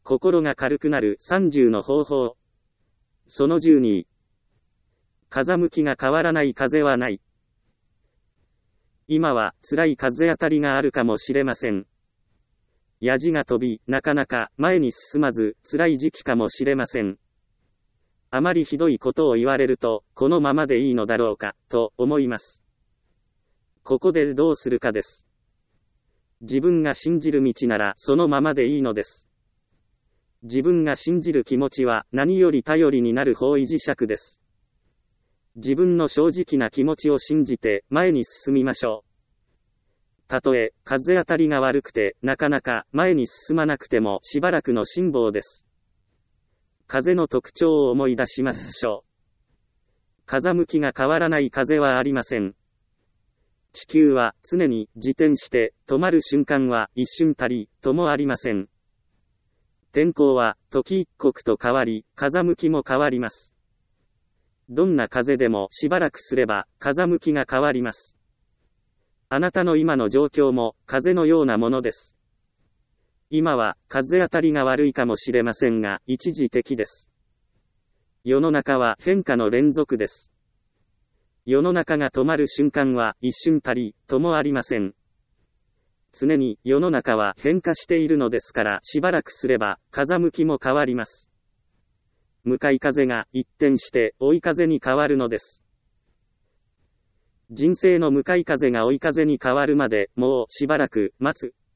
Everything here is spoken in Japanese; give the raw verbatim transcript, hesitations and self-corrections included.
心が軽くなるさんじゅうの方法。そのじゅうに。風向きが変わらない風はない。今は辛い風当たりがあるかもしれません。やじが飛び、なかなか前に進まず辛い時期かもしれません。あまりひどいことを言われると、このままでいいのだろうか、と思います。ここでどうするかです。自分が信じる道ならそのままでいいのです。自分が信じる気持ちは何より頼りになる方位磁石です。自分の正直な気持ちを信じて前に進みましょう。たとえ風当たりが悪くてなかなか前に進まなくてもしばらくの辛抱です。風の特徴を思い出しましょう。風向きが変わらない風はありません。地球は常に自転して止まる瞬間は一瞬たりともありません。天候は時一刻と変わり、風向きも変わります。どんな風でもしばらくすれば風向きが変わります。あなたの今の状況も風のようなものです。今は風当たりが悪いかもしれませんが、一時的です。世の中は変化の連続です。世の中が止まる瞬間は一瞬たりともありません。常に世の中は変化しているのですから、しばらくすれば風向きも変わります。向かい風が一転して追い風に変わるのです。人生の向かい風が追い風に変わるまでもうしばらく待つ。